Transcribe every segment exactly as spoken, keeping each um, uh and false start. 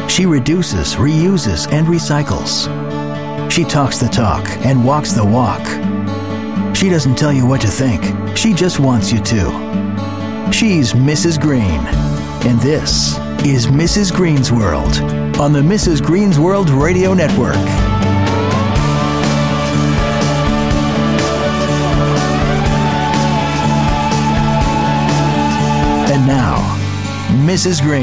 She reduces, reuses, and recycles. She talks the talk and walks the walk. She doesn't tell you what to think. She just wants you to. She's Missus Green. And this is Missus Green's World on the Missus Green's World Radio Network. And now, Missus Green.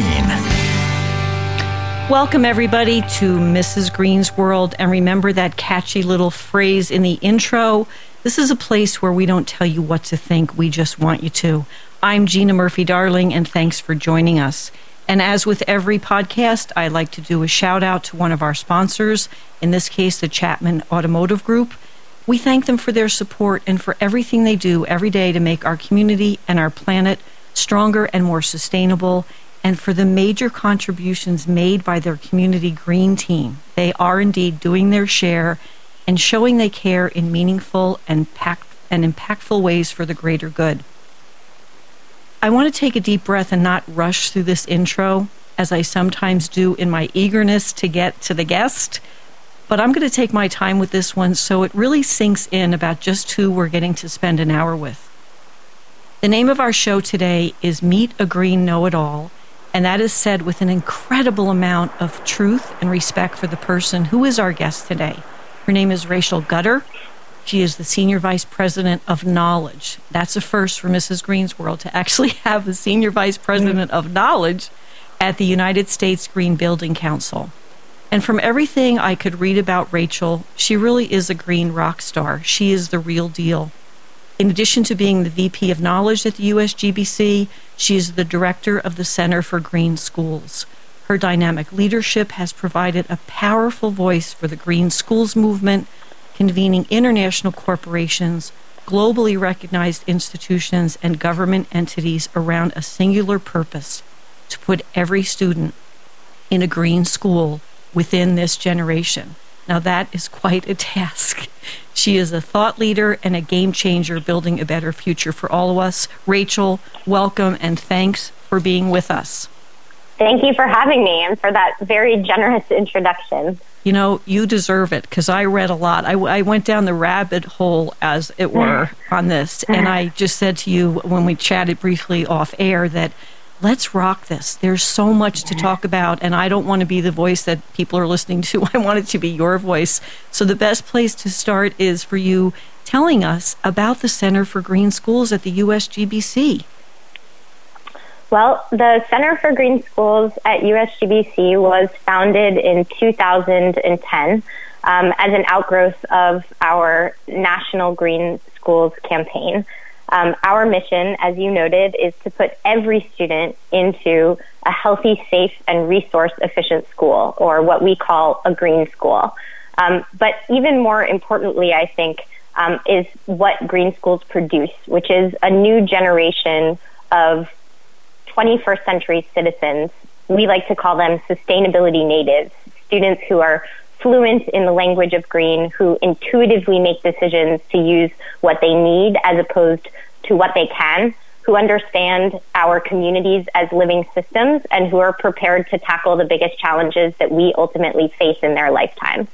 Welcome, everybody, to Missus Green's World. And remember that catchy little phrase in the intro. This is a place where we don't tell you what to think. We just want you to. I'm Gina Murphy-Darling, and thanks for joining us. And as with every podcast, I like to do a shout out to one of our sponsors, in this case, the Chapman Automotive Group. We thank them for their support and for everything they do every day to make our community and our planet stronger and more sustainable, and for the major contributions made by their community green team. They are indeed doing their share and showing they care in meaningful and, pack- and impactful ways for the greater good. I want to take a deep breath and not rush through this intro, as I sometimes do in my eagerness to get to the guest, but I'm going to take my time with this one so it really sinks in about just who we're getting to spend an hour with. The name of our show today is Meet a Green Know-It-All, and that is said with an incredible amount of truth and respect for the person who is our guest today. Her name is Rachel Gutter. She is the Senior Vice President of Knowledge. That's a first for Missus Green's World, to actually have the Senior Vice President of Knowledge at the United States Green Building Council. And from everything I could read about Rachel, she really is a green rock star. She is the real deal. In addition to being the V P of Knowledge at the U S G B C, she is the Director of the Center for Green Schools. Her dynamic leadership has provided a powerful voice for the Green Schools movement, convening international corporations, globally recognized institutions, and government entities around a singular purpose: to put every student in a green school within this generation. Now that is quite a task. She is a thought leader and a game changer, building a better future for all of us. Rachel, welcome and thanks for being with us. Thank you for having me and for that very generous introduction. You know, you deserve it, because I read a lot. I, I went down the rabbit hole, as it were, on this. And I just said to you when we chatted briefly off air that let's rock this. There's so much to talk about, and I don't want to be the voice that people are listening to. I want it to be your voice. So the best place to start is for you telling us about the Center for Green Schools at the U S G B C. Well, the Center for Green Schools at U S G B C was founded in two thousand ten um, as an outgrowth of our National Green Schools campaign. Um, our mission, as you noted, is to put every student into a healthy, safe, and resource-efficient school, or what we call a green school. Um, but even more importantly, I think, um, is what green schools produce, which is a new generation of twenty-first century citizens. We like to call them sustainability natives, students who are fluent in the language of green, who intuitively make decisions to use what they need as opposed to what they can, who understand our communities as living systems, and who are prepared to tackle the biggest challenges that we ultimately face in their lifetime.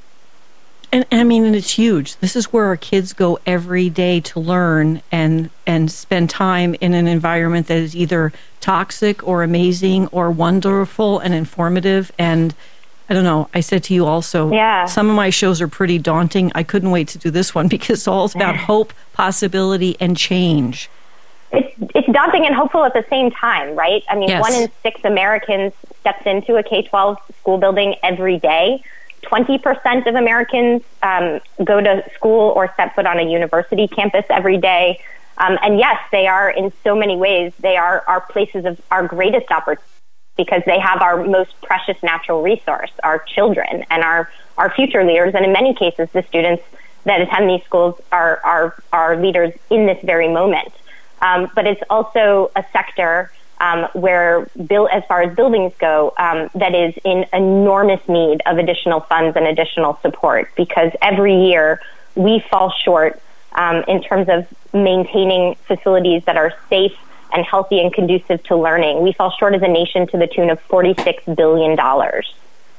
And I mean, and it's huge. This is where our kids go every day to learn and and spend time in an environment that is either toxic or amazing or wonderful and informative. And I don't know, I said to you also, yeah. Some of my shows are pretty daunting. I couldn't wait to do this one because it's all about hope, possibility, and change. It's it's daunting and hopeful at the same time, right? I mean, yes. One in six Americans steps into a K twelve school building every day. twenty percent of Americans um, go to school or step foot on a university campus every day. Um, and yes, they are, in so many ways, they are our places of our greatest opportunity, because they have our most precious natural resource, our children and our, our future leaders. And in many cases, the students that attend these schools are, are, are leaders in this very moment. Um, but it's also a sector um, where, build, as far as buildings go, um, that is in enormous need of additional funds and additional support, because every year we fall short um, in terms of maintaining facilities that are safe and healthy and conducive to learning. We fall short as a nation to the tune of forty-six billion dollars.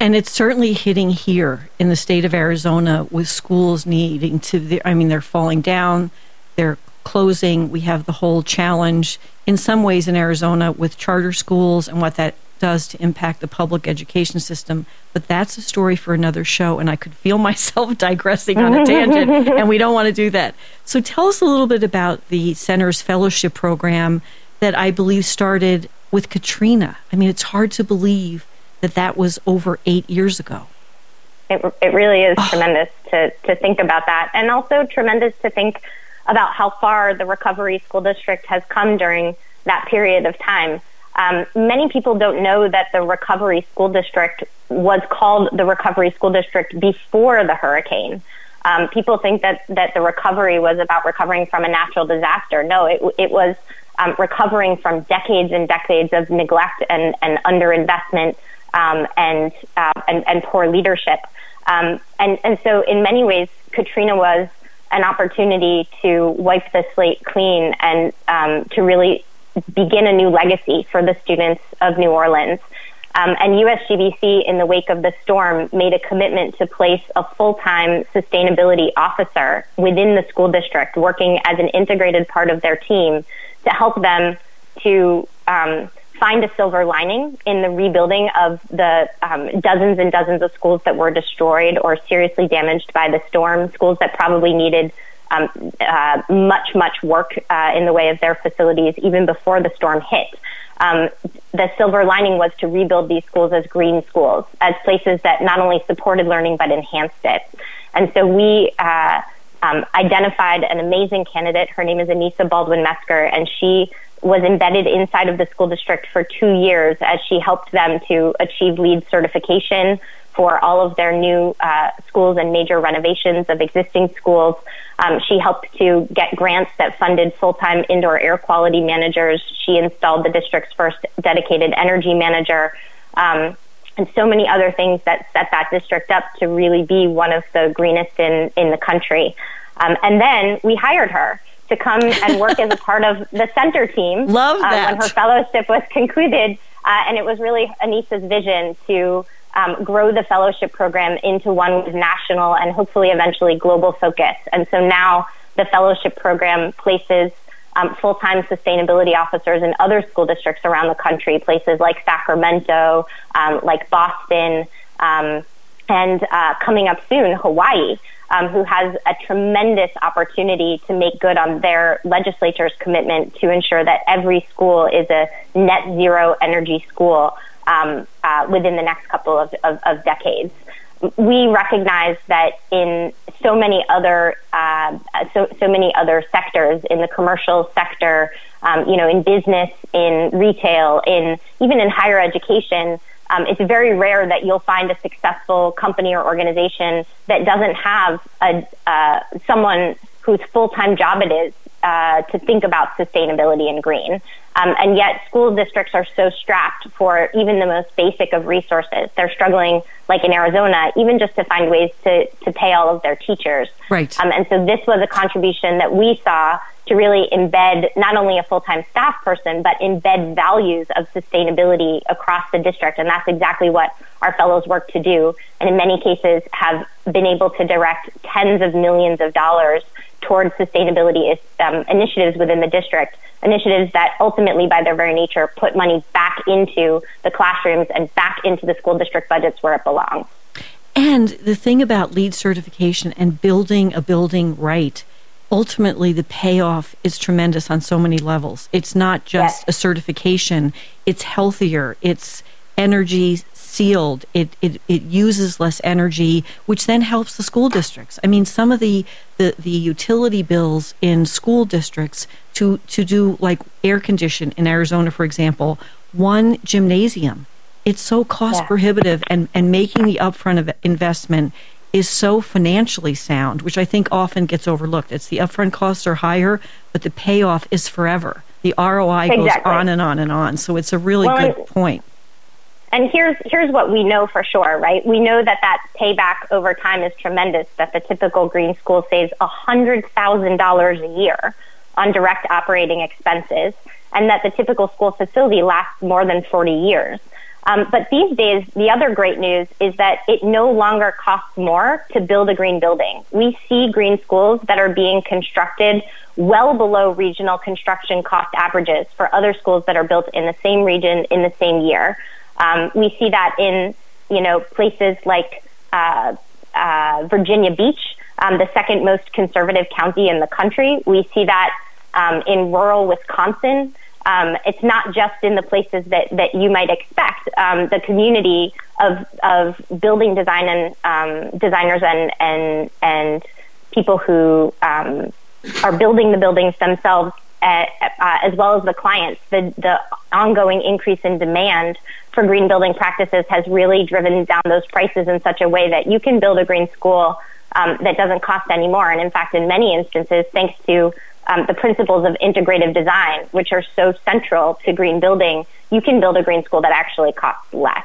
And it's certainly hitting here in the state of Arizona with schools needing to, I mean, they're falling down, they're closing. We have the whole challenge in some ways in Arizona with charter schools and what that does to impact the public education system. But that's a story for another show, and I could feel myself digressing on a tangent, and we don't want to do that. So tell us a little bit about the Center's fellowship program that I believe started with Katrina. I mean, it's hard to believe that that was over eight years ago. It, it really is oh. tremendous to, to think about that, and also tremendous to think about how far the Recovery School District has come during that period of time. Um, many people don't know that the Recovery School District was called the Recovery School District before the hurricane. Um, people think that, that the recovery was about recovering from a natural disaster. No, it, it was um, recovering from decades and decades of neglect and, and underinvestment um, and, uh, and and poor leadership. Um, and, and so in many ways, Katrina was an opportunity to wipe the slate clean and um, to really begin a new legacy for the students of New Orleans. Um, and U S G B C, in the wake of the storm, made a commitment to place a full-time sustainability officer within the school district, working as an integrated part of their team to help them to um, find a silver lining in the rebuilding of the um, dozens and dozens of schools that were destroyed or seriously damaged by the storm, schools that probably needed Um, uh, much, much work uh, in the way of their facilities even before the storm hit. Um, the silver lining was to rebuild these schools as green schools, as places that not only supported learning but enhanced it. And so we uh, um, identified an amazing candidate. Her name is Anissa Baldwin-Mesker, and she was embedded inside of the school district for two years as she helped them to achieve LEED certification for all of their new uh, schools and major renovations of existing schools. Um, she helped to get grants that funded full-time indoor air quality managers. She installed the district's first dedicated energy manager, um, and so many other things that set that district up to really be one of the greenest in, in the country. Um, and then we hired her to come and work as a part of the center team. Love that. Uh, when her fellowship was concluded. Uh, and it was really Anissa's vision to Um, grow the fellowship program into one with national and hopefully eventually global focus. And so now the fellowship program places um, full-time sustainability officers in other school districts around the country, places like Sacramento, um, like Boston, um, and uh, coming up soon, Hawaii, um, who has a tremendous opportunity to make good on their legislature's commitment to ensure that every school is a net zero energy school Um, uh, within the next couple of, of, of decades. We recognize that in so many other uh, so so many other sectors, in the commercial sector, um, you know, in business, in retail, in even in higher education, um, it's very rare that you'll find a successful company or organization that doesn't have a uh, someone whose full-time job it is uh, to think about sustainability and green. Um, and yet school districts are so strapped for even the most basic of resources. They're struggling, like in Arizona, even just to find ways to, to pay all of their teachers. Right. Um, and so this was a contribution that we saw to really embed not only a full-time staff person, but embed values of sustainability across the district. And that's exactly what our fellows work to do. And in many cases have been able to direct tens of millions of dollars towards sustainability um, initiatives within the district, initiatives that ultimately, by their very nature, put money back into the classrooms and back into the school district budgets where it belongs. And the thing about LEED certification and building a building right, ultimately the payoff is tremendous on so many levels. It's not just yes. a certification. It's healthier. It's energy sealed. It, it it uses less energy, which then helps the school districts. I mean, some of the, the, the utility bills in school districts to, to do like air condition in Arizona, for example, one gymnasium. It's so cost yeah. prohibitive, and, and making the upfront of investment is so financially sound, which I think often gets overlooked. It's the upfront costs are higher, but the payoff is forever. The R O I exactly. goes on and on and on. So it's a really well, good point. And here's here's what we know for sure, right? We know that that payback over time is tremendous, that the typical green school saves one hundred thousand dollars a year on direct operating expenses, and that the typical school facility lasts more than forty years. Um, but these days, the other great news is that it no longer costs more to build a green building. We see green schools that are being constructed well below regional construction cost averages for other schools that are built in the same region in the same year. Um, we see that in, you know, places like uh, uh, Virginia Beach, um, the second most conservative county in the country. We see that um, in rural Wisconsin. Um, it's not just in the places that, that you might expect. Um, the community of of building design and um, designers and and and people who um, are building the buildings themselves, uh, uh, as well as the clients, the the ongoing increase in demand for green building practices has really driven down those prices in such a way that you can build a green school um, that doesn't cost any more. And in fact, in many instances, thanks to Um, the principles of integrative design, which are so central to green building, you can build a green school that actually costs less.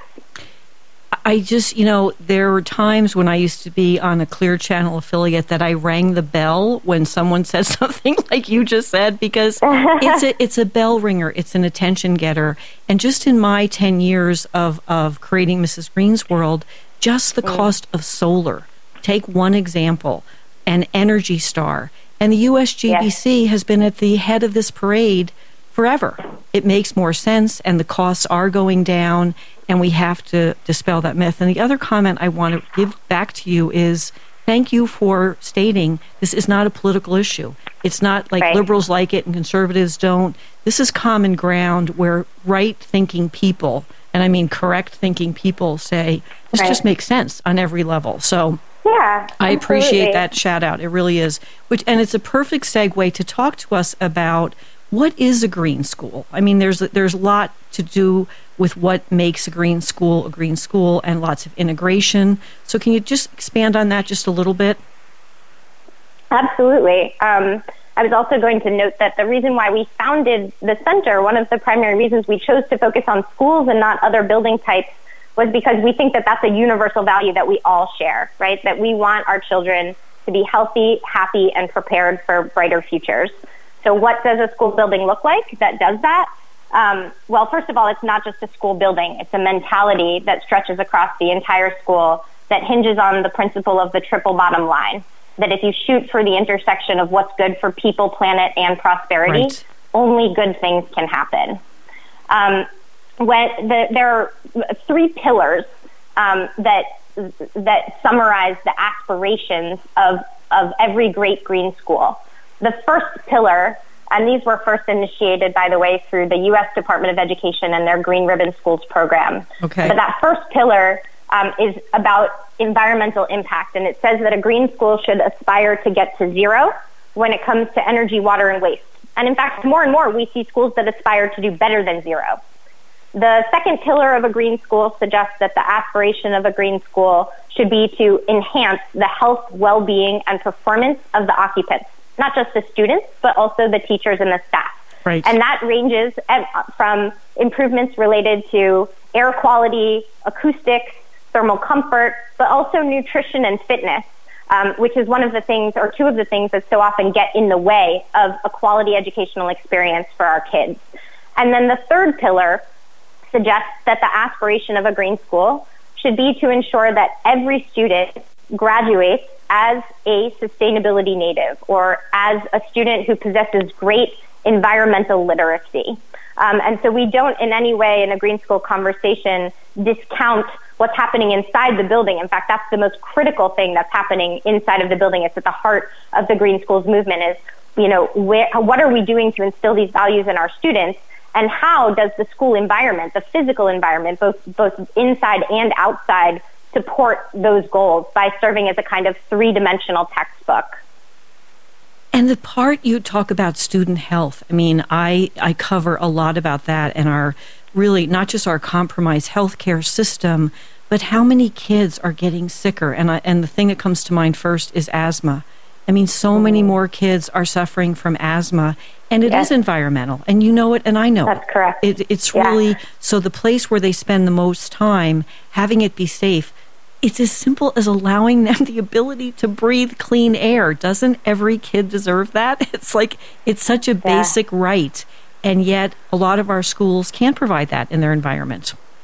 I just, you know, there were times when I used to be on a Clear Channel affiliate that I rang the bell when someone said something like you just said, because it's a, it's a bell ringer, it's an attention getter. And just in my ten years of, of creating Missus Green's World, just the mm. cost of solar, take one example, an Energy Star. And the U S G B C yes. has been at the head of this parade forever. It makes more sense, and the costs are going down, and we have to dispel that myth. And the other comment I want to give back to you is thank you for stating this is not a political issue. It's not like right. liberals like it and conservatives don't. This is common ground where right-thinking people, and I mean correct-thinking people, say this right. just makes sense on every level. So yeah, I appreciate that shout out. It really is. Which, and it's a perfect segue to talk to us about what is a green school. I mean, there's there's a lot to do with what makes a green school a green school, and lots of integration. So can you just expand on that just a little bit? Absolutely. Um, I was also going to note that the reason why we founded the center, one of the primary reasons we chose to focus on schools and not other building types, was because we think that that's a universal value that we all share, right? That we want our children to be healthy, happy, and prepared for brighter futures. So what does a school building look like that does that? Um, well, first of all, it's not just a school building. It's a mentality that stretches across the entire school that hinges on the principle of the triple bottom line, that if you shoot for the intersection of what's good for people, planet, and prosperity, right. only good things can happen. Um, When the, there are three pillars um, that that summarize the aspirations of of every great green school. The first pillar, and these were first initiated, by the way, through the U S Department of Education and their Green Ribbon Schools program. Okay. But that first pillar um, is about environmental impact, and it says that a green school should aspire to get to zero when it comes to energy, water, and waste. And in fact, more and more we see schools that aspire to do better than zero. The second pillar of a green school suggests that the aspiration of a green school should be to enhance the health, well-being, and performance of the occupants, not just the students, but also the teachers and the staff. Right. And that ranges from improvements related to air quality, acoustics, thermal comfort, but also nutrition and fitness, um, which is one of the things, or two of the things that so often get in the way of a quality educational experience for our kids. And then the third pillar suggests that the aspiration of a green school should be to ensure that every student graduates as a sustainability native, or as a student who possesses great environmental literacy. Um, and so we don't in any way in a green school conversation discount what's happening inside the building. In fact, that's the most critical thing that's happening inside of the building. It's at the heart of the Green Schools movement is, you know, where, what are we doing to instill these values in our students? And how does the school environment, the physical environment, both both inside and outside, support those goals by serving as a kind of three-dimensional textbook? And the part you talk about student health, I mean, I, I cover a lot about that, and our really not just our compromised healthcare system, but how many kids are getting sicker. And I, and the thing that comes to mind first is asthma. I mean, so many more kids are suffering from asthma, and it yes. is environmental, and you know it, and I know That's it. correct. It, it's yeah. really, so the place where they spend the most time, having it be safe, it's as simple as allowing them the ability to breathe clean air. Doesn't every kid deserve that? It's like, it's such a yeah. basic right, and yet a lot of our schools can't provide that in their environment.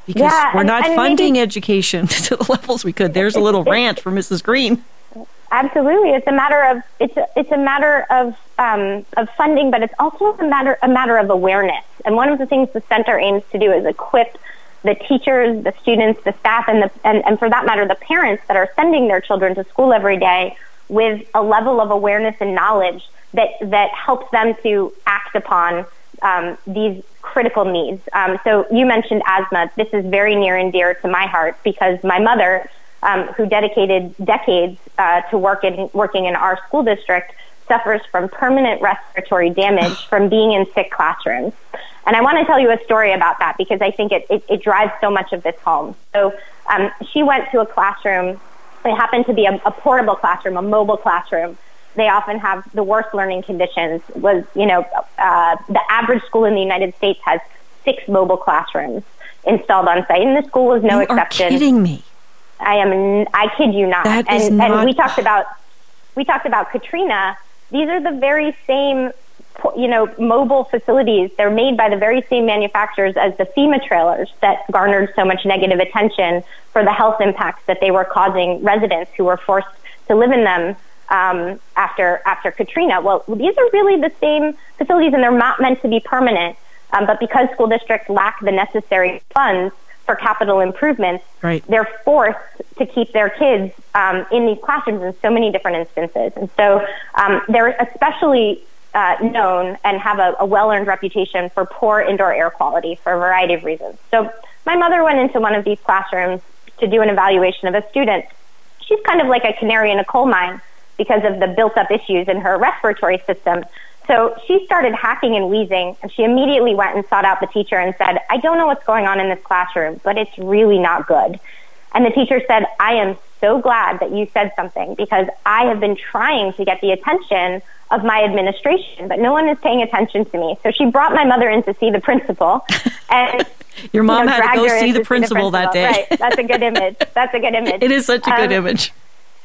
because yeah, we're and, not and funding maybe, education to the levels we could. There's a little rant for Missus Green. Absolutely, it's a matter of it's a, it's a matter of um, of funding, but it's also a matter a matter of awareness. And one of the things the center aims to do is equip the teachers, the students, the staff, and the and, and for that matter, the parents that are sending their children to school every day with a level of awareness and knowledge that that helps them to act upon um, these critical needs. Um, so you mentioned asthma. This is very near and dear to my heart because my mother, um, who dedicated decades uh, to work in, working in our school district, suffers from permanent respiratory damage from being in sick classrooms. And I want to tell you a story about that because I think it, it, it drives so much of this home. So um, she went to a classroom. It happened to be a, a portable classroom, a mobile classroom. They often have the worst learning conditions. Was you know uh, the average school in the United States has six mobile classrooms installed on site, and the school was no you exception. You are kidding me. I am. I kid you not. That and, is not... and we talked about we talked about Katrina. These are the very same, you know, mobile facilities. They're made by the very same manufacturers as the FEMA trailers that garnered so much negative attention for the health impacts that they were causing residents who were forced to live in them um, after after Katrina. Well, these are really the same facilities, and they're not meant to be permanent. Um, but because school districts lack the necessary funds for capital improvements, right, they're forced to keep their kids um, in these classrooms in so many different instances. And so um, they're especially uh, known and have a, a well-earned reputation for poor indoor air quality for a variety of reasons. So my mother went into one of these classrooms to do an evaluation of a student. She's kind of like a canary in a coal mine because of the built-up issues in her respiratory system. So she started hacking and wheezing, and she immediately went and sought out the teacher and said, I don't know what's going on in this classroom, but it's really not good. And the teacher said, I am so glad that you said something because I have been trying to get the attention of my administration, but no one is paying attention to me. So she brought my mother in to see the principal. And your mom you know, had to go see the, see principal the principal that day. Right. That's a good image. That's a good image. It is such a good um, image.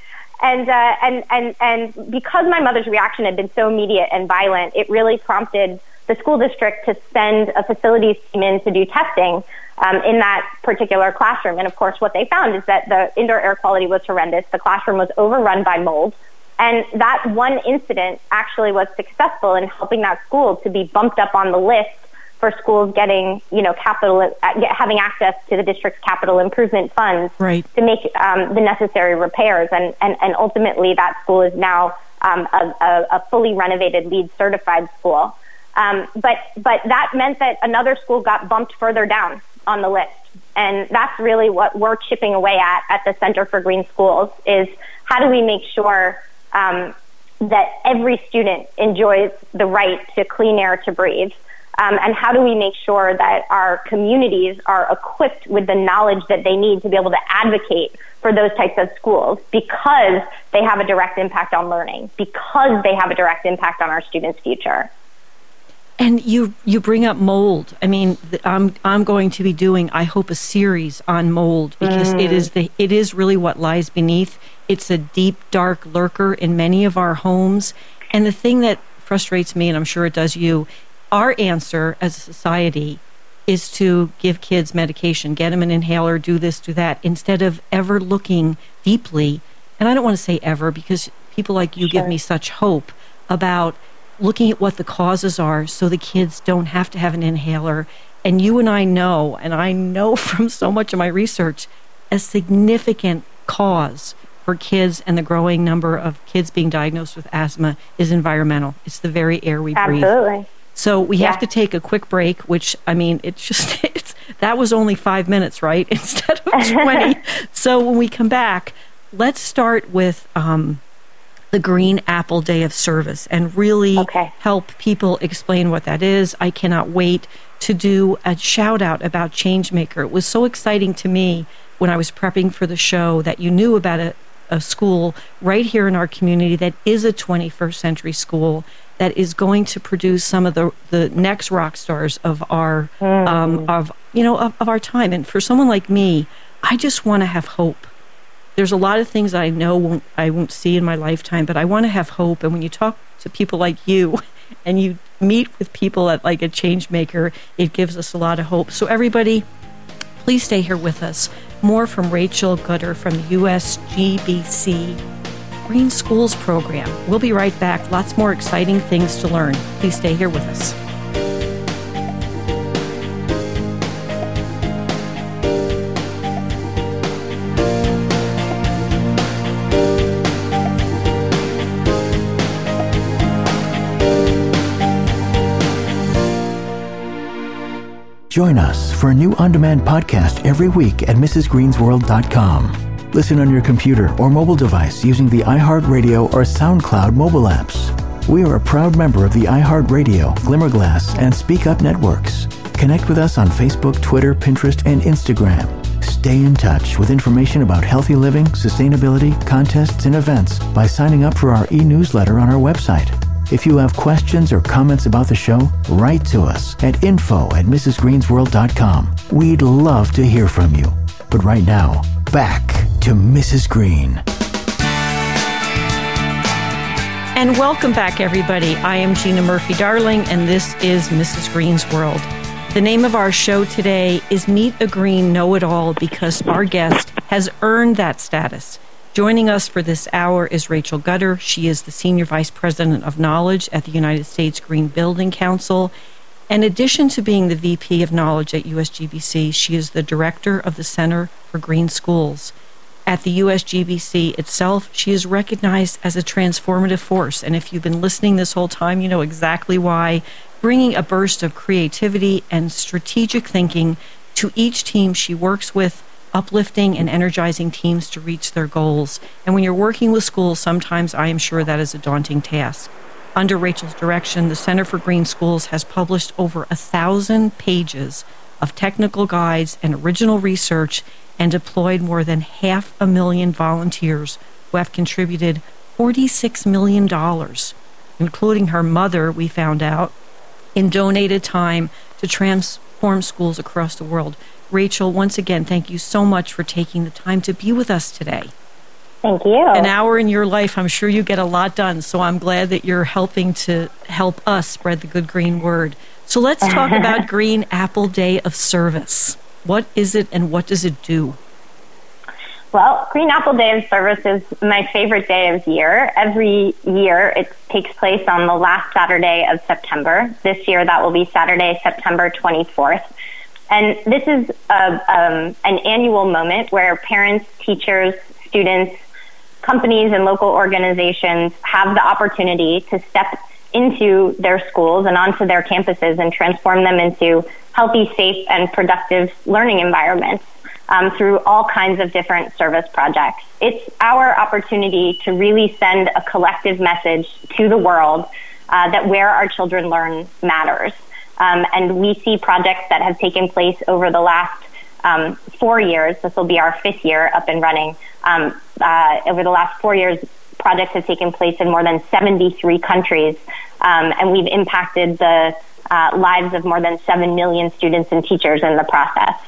And, uh, and, and, and because my mother's reaction had been so immediate and violent, it really prompted the school district to send a facilities team in to do testing um, in that particular classroom. And of course, what they found is that the indoor air quality was horrendous. The classroom was overrun by mold. And that one incident actually was successful in helping that school to be bumped up on the list for schools getting, you know, capital, having access to the district's capital improvement funds right. to make um, the necessary repairs. And, and, and ultimately that school is now um, a, a, a fully renovated LEED certified school. Um, but, but that meant that another school got bumped further down on the list. And that's really what we're chipping away at at the Center for Green Schools is how do we make sure um, that every student enjoys the right to clean air to breathe? Um, and how do we make sure that our communities are equipped with the knowledge that they need to be able to advocate for those types of schools because they have a direct impact on learning, because they have a direct impact on our students' future. And you you bring up mold. I mean, I'm I'm going to be doing, I hope, a series on mold because mm. it is the it is really what lies beneath. It's a deep, dark lurker in many of our homes. And the thing that frustrates me, and I'm sure it does you, our answer as a society is to give kids medication, get them an inhaler, do this, do that, instead of ever looking deeply. And I don't want to say ever because people like you sure. give me such hope about looking at what the causes are so the kids don't have to have an inhaler. And you and I know, and I know from so much of my research, a significant cause for kids and the growing number of kids being diagnosed with asthma is environmental. It's the very air we breathe. Absolutely. So we yeah. have to take a quick break, which, I mean, it's just, it's, that was only five minutes, right? Instead of twenty. So when we come back, let's start with um, the Green Apple Day of Service and really okay. help people explain what that is. I cannot wait to do a shout out about Changemaker. It was so exciting to me when I was prepping for the show that you knew about a, a school right here in our community that is a twenty-first century school that is going to produce some of the, the next rock stars of our mm. um, of you know of, of our time. And for someone like me, I just want to have hope. There's a lot of things that I know won't I won't see in my lifetime, but I want to have hope. And when you talk to people like you, and you meet with people at like a Changemaker, it gives us a lot of hope. So everybody, Please stay here with us. More from Rachel Gutter from the U S G B C Green Schools Program. We'll be right back. Lots more exciting things to learn. Please stay here with us. Join us for a new on-demand podcast every week at Missus Greens World dot com. Listen on your computer or mobile device using the iHeartRadio or SoundCloud mobile apps. We are a proud member of the iHeartRadio, Glimmerglass, and Speak Up networks. Connect with us on Facebook, Twitter, Pinterest, and Instagram. Stay in touch with information about healthy living, sustainability, contests, and events by signing up for our e-newsletter on our website. If you have questions or comments about the show, write to us at info at Missus Greens World dot com. We'd love to hear from you. But right now, back to Missus Green. And welcome back, everybody. I am Gina Murphy-Darling, and this is Missus Green's World. The name of our show today is Meet a Green Know-It-All, because our guest has earned that status. Joining us for this hour is Rachel Gutter. She is the Senior Vice President of Knowledge at the United States Green Building Council. In addition to being the V P of Knowledge at U S G B C, she is the Director of the Center for Green Schools. At the U S G B C itself, she is recognized as a transformative force. And if you've been listening this whole time, you know exactly why. Bringing a burst of creativity and strategic thinking to each team she works with, uplifting and energizing teams to reach their goals. And when you're working with schools, sometimes I am sure that is a daunting task. Under Rachel's direction, the Center for Green Schools has published over a thousand pages of technical guides and original research and deployed more than half a million volunteers who have contributed forty-six million dollars, including her mother, we found out, in donated time to transform schools across the world. Rachel, once again, thank you so much for taking the time to be with us today. Thank you. An hour in your life, I'm sure you get a lot done, so I'm glad that you're helping to help us spread the good green word. So let's talk about Green Apple Day of Service. What is it and what does it do? Well, Green Apple Day of Service is my favorite day of the year. Every year it takes place on the last Saturday of September. This year that will be Saturday, September twenty-fourth. And this is a, um, an annual moment where parents, teachers, students, companies, and local organizations have the opportunity to step into their schools and onto their campuses and transform them into healthy, safe, and productive learning environments um, through all kinds of different service projects. It's our opportunity to really send a collective message to the world uh, that where our children learn matters. Um, and we see projects that have taken place over the last um, four years. This will be our fifth year up and running. Um, uh, over the last four years, projects have taken place in more than seventy-three countries, um, and we've impacted the uh, lives of more than seven million students and teachers in the process.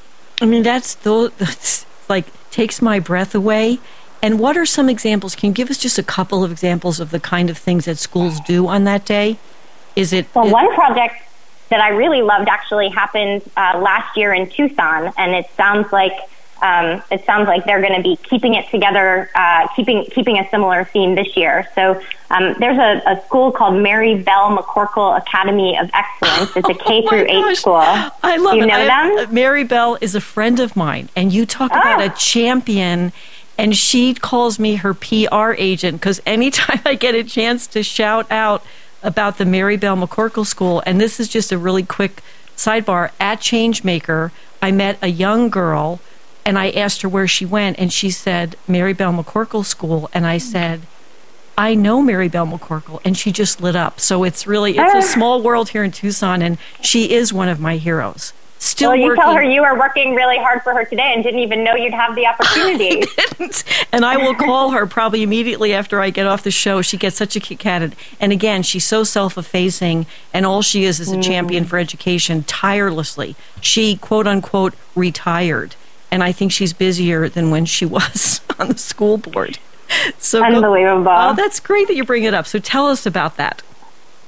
I mean, that's, the, that's like takes my breath away. And what are some examples? Can you give us just a couple of examples of the kind of things that schools do on that day? Is it... Well, one project that I really loved actually happened uh, last year in Tucson, and it sounds like um, it sounds like they're going to be keeping it together, uh, keeping keeping a similar theme this year. So um, there's a, a school called Mary Bell McCorkle Academy of Excellence. It's a K through oh eight school. I love you it. know I, them? Mary Bell is a friend of mine, and you talk oh. about a champion. And she calls me her P R agent because anytime I get a chance to shout out about the Mary Bell McCorkle School, and this is just a really quick sidebar, at Changemaker, I met a young girl, and I asked her where she went, and she said, Mary Bell McCorkle School, and I said, I know Mary Bell McCorkle, and she just lit up. So it's really, it's a small world here in Tucson, and she is one of my heroes. Still well, you working. Tell her you are working really hard for her today and didn't even know you'd have the opportunity. I didn't. And I will call her probably immediately after I get off the show. She gets such a kick at it. And again, she's so self-effacing, and all she is is a mm. champion for education tirelessly. She, quote unquote, retired. And I think she's busier than when she was on the school board. So Unbelievable. Go, oh, that's great that you bring it up. So tell us about that.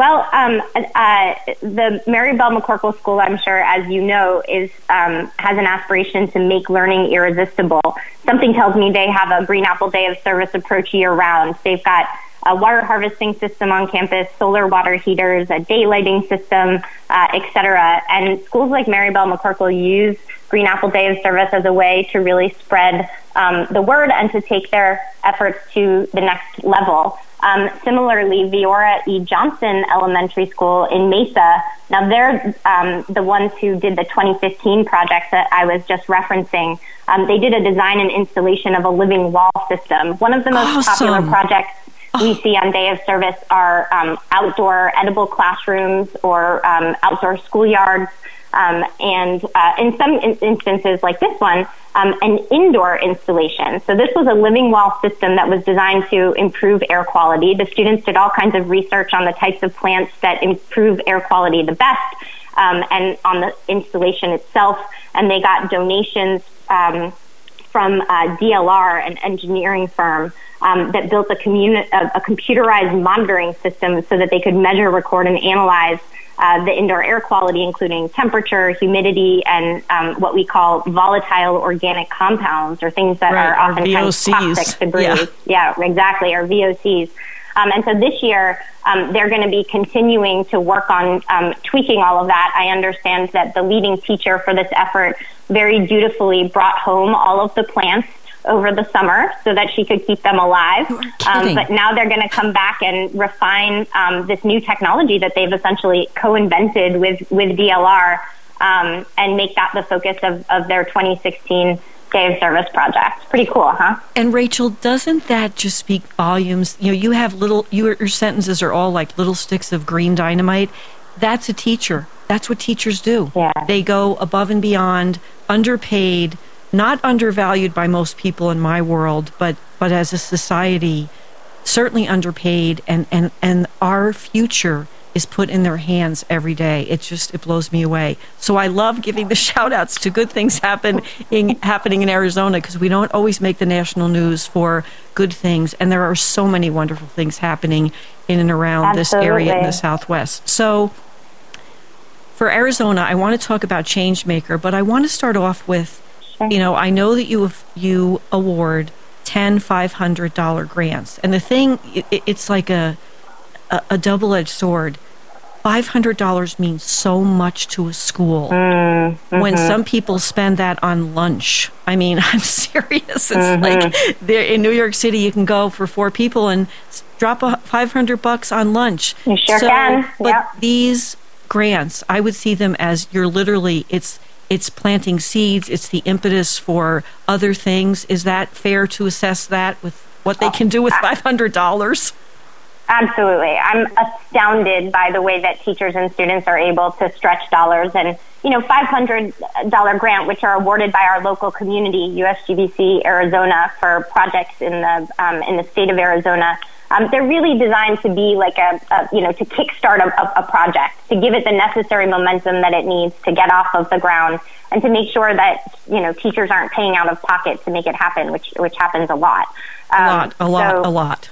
Well, um, uh, the Mary Bell McCorkle School, I'm sure, as you know, is um, has an aspiration to make learning irresistible. Something tells me they have a Green Apple Day of Service approach year-round. They've got a water harvesting system on campus, solar water heaters, a daylighting system, uh, et cetera. And schools like Mary Bell McCorkle use Green Apple Day of Service as a way to really spread um, the word and to take their efforts to the next level. Um, similarly, Viora E. Johnson Elementary School in Mesa, now they're um, the ones who did the twenty fifteen project that I was just referencing. Um, they did a design and installation of a living wall system. One of the most awesome. popular projects we see on Day of Service are um, outdoor edible classrooms or um, outdoor schoolyards. Um, and uh, in some in- instances like this one, um, an indoor installation. So this was a living wall system that was designed to improve air quality. The students did all kinds of research on the types of plants that improve air quality the best, um, and on the installation itself. And they got donations um, from uh, D L R, an engineering firm, um, that built a, communi- a, a computerized monitoring system so that they could measure, record, and analyze Uh, the indoor air quality, including temperature, humidity, and um, what we call volatile organic compounds, or things that right, are oftentimes toxic to breathe. Yeah. yeah, exactly, or V O Cs. Um, and so this year, um, they're going to be continuing to work on um, tweaking all of that. I understand that the leading teacher for this effort very dutifully brought home all of the plants over the summer so that she could keep them alive. Um, but now they're going to come back and refine um, this new technology that they've essentially co-invented with, with D L R um, and make that the focus of, of their twenty sixteen Day of Service project. Pretty cool, huh? And Rachel, doesn't that just speak volumes? You know, you have little, your, your sentences are all like little sticks of green dynamite. That's a teacher. That's what teachers do. Yeah. They go above and beyond, underpaid, not undervalued by most people in my world, but, but as a society, certainly underpaid, and, and, and our future is put in their hands every day. It just, it blows me away. So I love giving the shout outs to good things happen in, happening in Arizona, because we don't always make the national news for good things. And there are so many wonderful things happening in and around Absolutely. This area in the Southwest. So for Arizona, I want to talk about Changemaker, but I want to start off with, you know, I know that you you award ten five hundred dollars grants. And the thing, it, it's like a, a, a double-edged sword. five hundred dollars means so much to a school. Mm-hmm. When some people spend that on lunch. I mean, I'm serious. It's mm-hmm. like there in New York City, you can go for four people and drop a five hundred bucks on lunch. You sure so, can. But yep. these grants, I would see them as you're literally, it's It's planting seeds. It's the impetus for other things. Is that fair to assess that with what they can do with five hundred dollars? Absolutely. I'm astounded by the way that teachers and students are able to stretch dollars. And, you know, five hundred dollars grant, which are awarded by our local community, U S G B C Arizona, for projects in the um, in the state of Arizona. Um, they're really designed to be like a, a you know, to kickstart a, a, a project, to give it the necessary momentum that it needs to get off of the ground, and to make sure that, you know, teachers aren't paying out of pocket to make it happen, which which happens a lot. Um, a lot, a lot, so, a lot.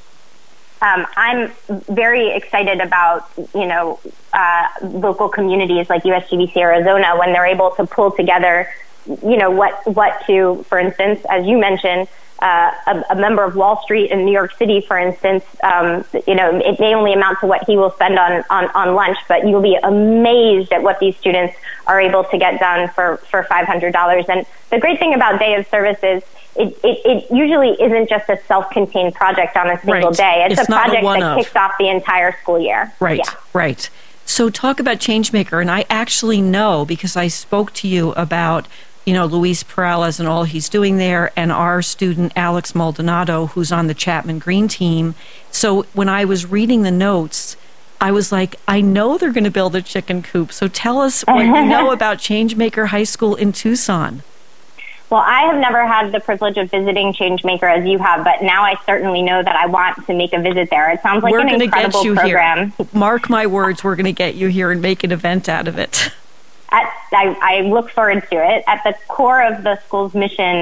Um, I'm very excited about, you know, uh, local communities like U S G B C Arizona when they're able to pull together, you know, what what to, for instance, as you mentioned, Uh, a, a member of Wall Street in New York City, for instance, um, you know, it may only amount to what he will spend on, on, on lunch, but you'll be amazed at what these students are able to get done for, for five hundred dollars. And the great thing about Day of Service is it, it, it usually isn't just a self-contained project on a single right. day. It's, it's a project a that kicks off the entire school year. Right, yeah. right. So talk about Changemaker, and I actually know because I spoke to you about, you know, Luis Perales and all he's doing there, and our student Alex Maldonado, who's on the Chapman Green team. So when I was reading the notes, I was like, I know they're going to build a chicken coop. So tell us what you know about Changemaker High School in Tucson. Well, I have never had the privilege of visiting Changemaker as you have, but now I certainly know that I want to make a visit there. It sounds like we're an incredible get you program. Here. Mark my words, we're going to get you here and make an event out of it. At, I, I look forward to it. At the core of the school's mission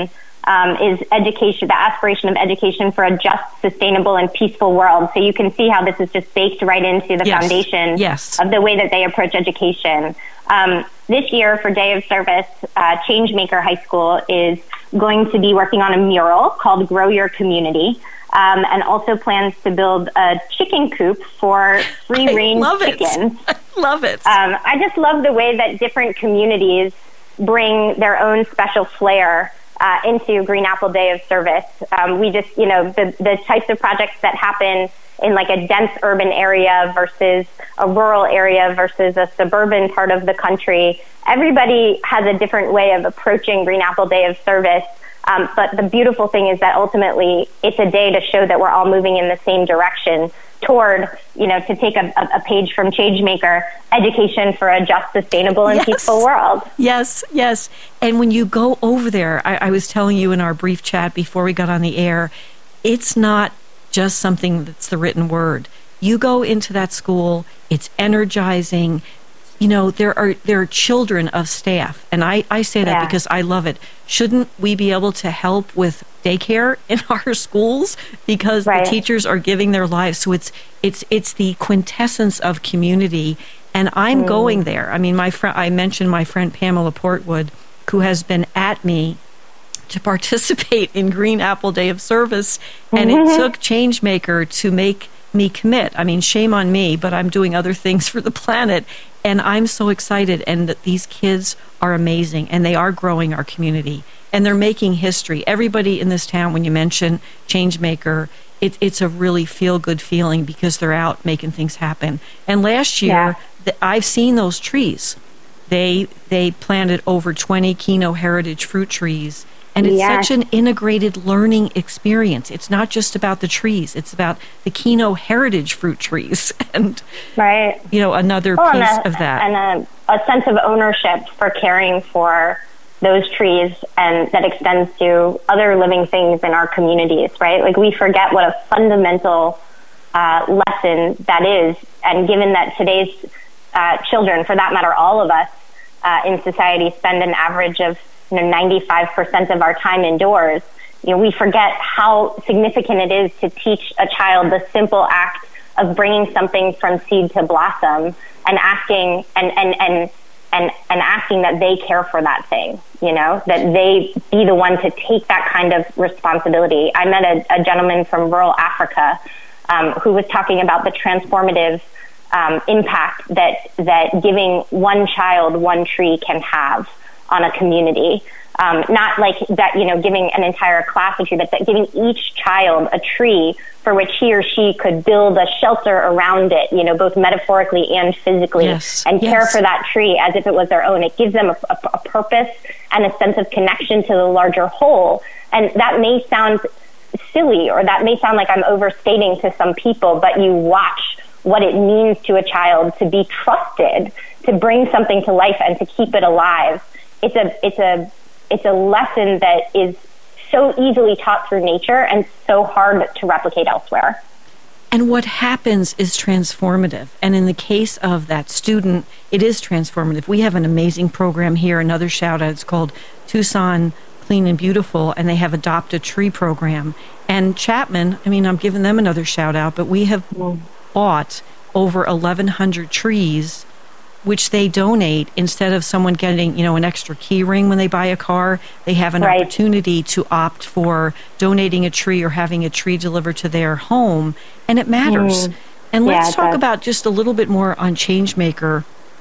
um, is education, the aspiration of education for a just, sustainable, and peaceful world. So you can see how this is just baked right into the yes. foundation yes. of the way that they approach education. Um, this year for Day of Service, uh, Changemaker High School is going to be working on a mural called Grow Your Community, um, and also plans to build a chicken coop for free-range chickens. I love it. Um, I just love the way that different communities bring their own special flair uh, into Green Apple Day of Service. Um, we just, you know, the, the types of projects that happen in like a dense urban area versus a rural area versus a suburban part of the country. Everybody has a different way of approaching Green Apple Day of Service. Um, but the beautiful thing is that ultimately it's a day to show that we're all moving in the same direction toward, you know, to take a, a page from Changemaker, education for a just, sustainable, and yes. peaceful world. Yes, yes. And when you go over there, I, I was telling you in our brief chat before we got on the air, it's not just something that's the written word. You go into that school, it's energizing. You know, there are there are children of staff, and I, I say that yeah. because I love it. Shouldn't we be able to help with daycare in our schools because right. the teachers are giving their lives? So it's it's it's the quintessence of community, and I'm mm. going there. I mean, my friend, I mentioned my friend Pamela Portwood, who has been at me to participate in Green Apple Day of Service, and mm-hmm. it took Changemaker to make me commit. I mean, shame on me, but I'm doing other things for the planet, and I'm so excited, and that these kids are amazing, and they are growing our community, and they're making history. Everybody in this town, when you mention Changemaker, it, it's a really feel-good feeling because they're out making things happen. And last year, yeah. the, I've seen those trees. They they planted over twenty Kino Heritage fruit trees, and it's yes. such an integrated learning experience. It's not just about the trees. It's about the Kino Heritage fruit trees. And, right. you know, another oh, piece and a, of that. And a, a sense of ownership for caring for those trees, and that extends to other living things in our communities, right? Like, we forget what a fundamental uh, lesson that is. And given that today's uh, children, for that matter, all of us uh, in society spend an average of you know, ninety-five percent of our time indoors, you know, we forget how significant it is to teach a child the simple act of bringing something from seed to blossom and asking and, and, and, and, and asking that they care for that thing, you know, that they be the one to take that kind of responsibility. I met a, a gentleman from rural Africa um, who was talking about the transformative um, impact that, that giving one child one tree can have on a community. Um, not like that, you know, giving an entire class a tree, but that giving each child a tree for which he or she could build a shelter around it, you know, both metaphorically and physically, yes, and yes. care for that tree as if it was their own. It gives them a, a, a purpose and a sense of connection to the larger whole. And that may sound silly, or that may sound like I'm overstating to some people, but you watch what it means to a child to be trusted, to bring something to life and to keep it alive. It's a, it's a, it's a lesson that is so easily taught through nature and so hard to replicate elsewhere. And what happens is transformative. And in the case of that student, it is transformative. We have an amazing program here. Another shout out. It's called Tucson Clean and Beautiful, and they have Adopt a Tree program. And Chapman, I mean, I'm giving them another shout out, but we have mm. bought over eleven hundred trees, which they donate. Instead of someone getting, you know, an extra key ring when they buy a car, they have an right. opportunity to opt for donating a tree or having a tree delivered to their home, and it matters. Mm. And let's yeah, talk does. about just a little bit more on Changemaker.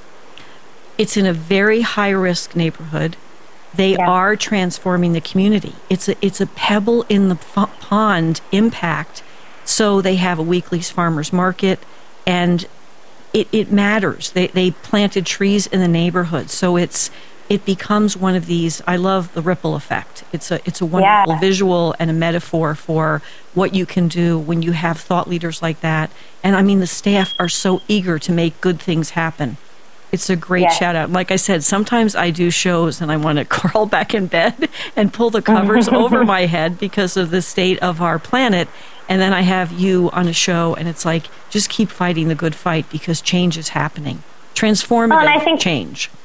It's in a very high-risk neighborhood. They yeah. are transforming the community. It's a, it's a pebble in the f- pond impact. So they have a weekly farmers market, and It, it matters. They they planted trees in the neighborhood, so it's it becomes one of these. I love the ripple effect. It's a it's a wonderful yeah. visual and a metaphor for what you can do when you have thought leaders like that. And I mean, the staff are so eager to make good things happen. It's a great yeah. shout out. Like I said, sometimes I do shows and I want to crawl back in bed and pull the covers over my head because of the state of our planet. And then I have you on a show, and it's like, just keep fighting the good fight because change is happening. Transformative well, I think, I change.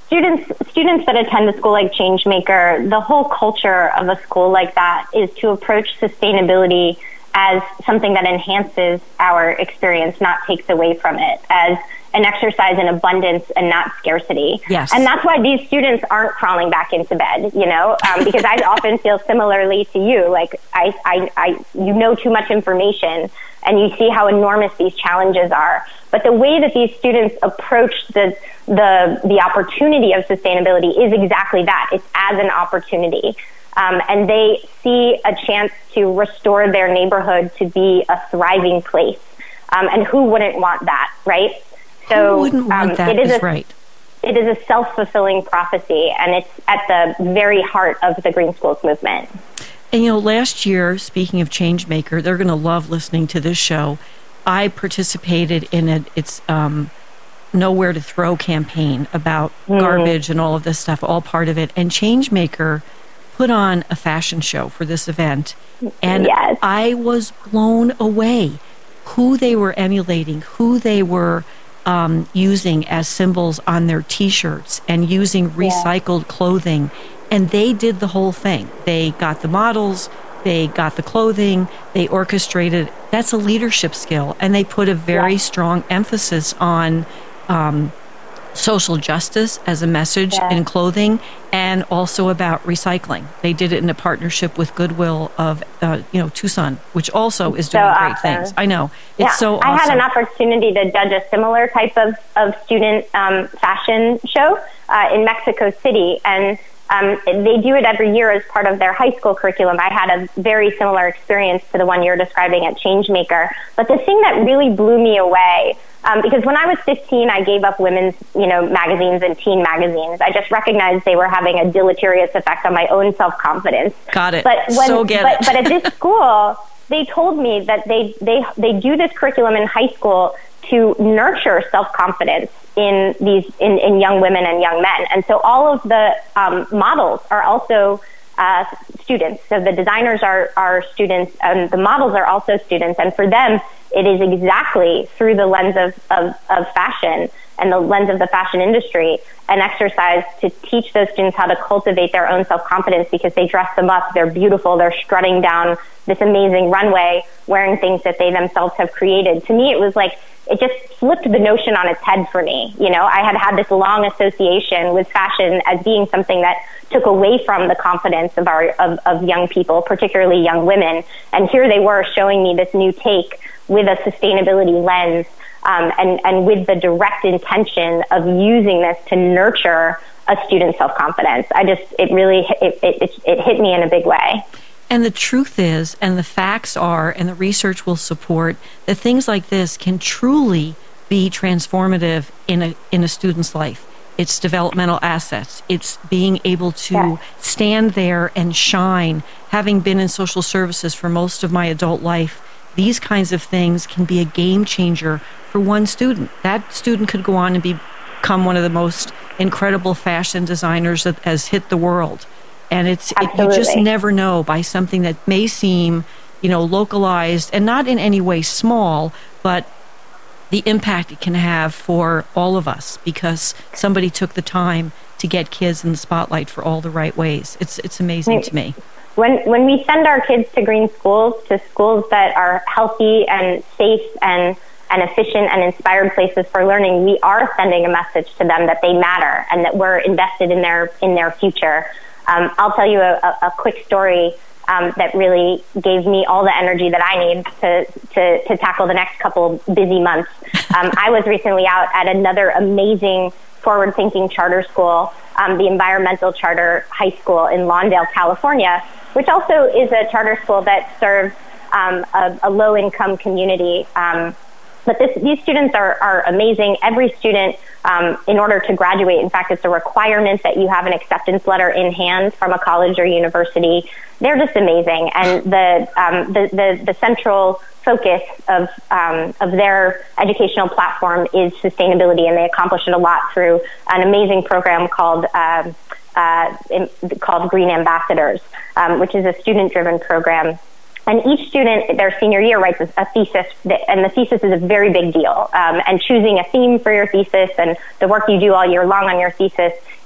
students students that attend a school like Changemaker, the whole culture of a school like that is to approach sustainability as something that enhances our experience, not takes away from it, as an exercise in abundance and not scarcity. Yes. And that's why these students aren't crawling back into bed, you know, um, because I often feel similarly to you, like I, I, I, you know too much information and you see how enormous these challenges are. But the way that these students approach the, the, the opportunity of sustainability is exactly that. It's as an opportunity. Um, and they see a chance to restore their neighborhood to be a thriving place. Um, and who wouldn't want that, right? So Who wouldn't want um, that it is, is a, right. It is a self-fulfilling prophecy, and it's at the very heart of the Green Schools movement. And, you know, last year, speaking of Changemaker, they're going to love listening to this show. I participated in a, it's um, Nowhere to Throw campaign about mm. garbage and all of this stuff, all part of it. And Changemaker put on a fashion show for this event, and yes. I was blown away who they were emulating, who they were um, using as symbols on their T-shirts and using recycled yeah. clothing. And they did the whole thing. They got the models, they got the clothing, they orchestrated. That's a leadership skill. And they put a very yeah. strong emphasis on um, social justice as a message yeah. in clothing, and also about recycling. They did it in a partnership with Goodwill of, uh, you know, Tucson, which also is doing so great awesome. things. I know. It's yeah. so awesome. I had an opportunity to judge a similar type of, of student um, fashion show uh, in Mexico City, and um, they do it every year as part of their high school curriculum. I had a very similar experience to the one you're describing at Changemaker. But the thing that really blew me away, Um, because when I was fifteen, I gave up women's, you know, magazines and teen magazines. I just recognized they were having a deleterious effect on my own self-confidence. Got it. But when, so get but, it. but at this school, they told me that they, they, they do this curriculum in high school to nurture self-confidence in these, in, in young women and young men. And so all of the um, models are also uh, students. So the designers are, are students, and the models are also students. And for them, it is exactly through the lens of, of, of fashion and the lens of the fashion industry, an exercise to teach those students how to cultivate their own self-confidence, because they dress them up, they're beautiful, they're strutting down this amazing runway wearing things that they themselves have created. To me, it was like, it just flipped the notion on its head for me. You know, I had had this long association with fashion as being something that took away from the confidence of our of, of young people, particularly young women. And here they were showing me this new take with a sustainability lens, um, and, and with the direct intention of using this to nurture a student's self-confidence. I just, it really, it, it, it, it hit me in a big way. And the truth is, and the facts are, and the research will support, that things like this can truly be transformative in a in a student's life. It's developmental assets. It's being able to yeah. stand there and shine. Having been in social services for most of my adult life, these kinds of things can be a game changer for one student. That student could go on and be, become one of the most incredible fashion designers that has hit the world. And it's it, you just never know by something that may seem, you know, localized and not in any way small, but the impact it can have for all of us because somebody took the time to get kids in the spotlight for all the right ways. It's it's amazing Wait. to me. When when we send our kids to green schools, to schools that are healthy and safe and, and efficient and inspired places for learning, we are sending a message to them that they matter and that we're invested in their in their future. Um, I'll tell you a, a, a quick story um, that really gave me all the energy that I need to, to, to tackle the next couple busy months. Um, I was recently out at another amazing forward-thinking charter school, um, the Environmental Charter High School in Lawndale, California, which also is a charter school that serves um, a, a low-income community. Um, but this, these students are, are amazing. Every student, um, in order to graduate, in fact, it's a requirement that you have an acceptance letter in hand from a college or university. They're just amazing. And the, um, the, the, the central focus of um, of their educational platform is sustainability, and they accomplish it a lot through an amazing program called um, uh, in, called Green Ambassadors, um, which is a student-driven program. And each student, their senior year, writes a, a thesis, that, and the thesis is a very big deal. Um, and choosing a theme for your thesis and the work you do all year long on your thesis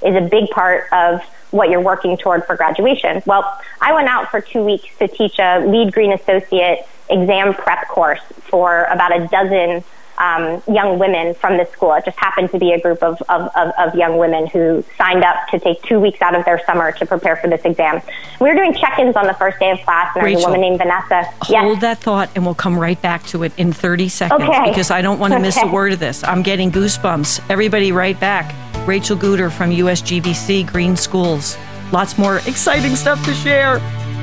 is a big part of what you're working toward for graduation. Well, I went out for two weeks to teach a Lead Green Associate exam prep course for about a dozen um, young women from the school. It just happened to be a group of, of, of, of young women who signed up to take two weeks out of their summer to prepare for this exam. We were doing check-ins on the first day of class, and Rachel, there's a woman named Vanessa. Hold yes. that thought, and we'll come right back to it in thirty seconds, okay. because I don't want to miss okay. a word of this. I'm getting goosebumps. Everybody right back. Rachel Guder from U S G B C Green Schools. Lots more exciting stuff to share.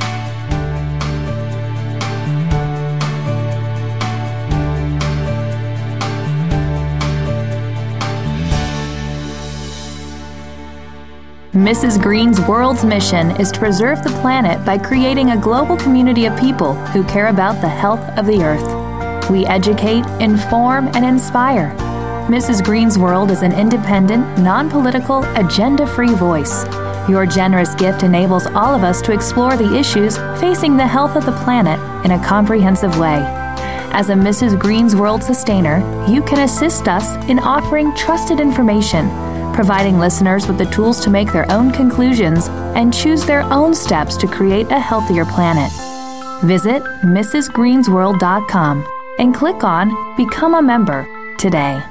Missus Green's world's mission is to preserve the planet by creating a global community of people who care about the health of the earth. We educate, inform, and inspire. Missus Green's World is an independent, non-political, agenda-free voice. Your generous gift enables all of us to explore the issues facing the health of the planet in a comprehensive way. As a Missus Green's World sustainer, you can assist us in offering trusted information, providing listeners with the tools to make their own conclusions and choose their own steps to create a healthier planet. Visit Missus Greens World dot com and click on Become a Member today.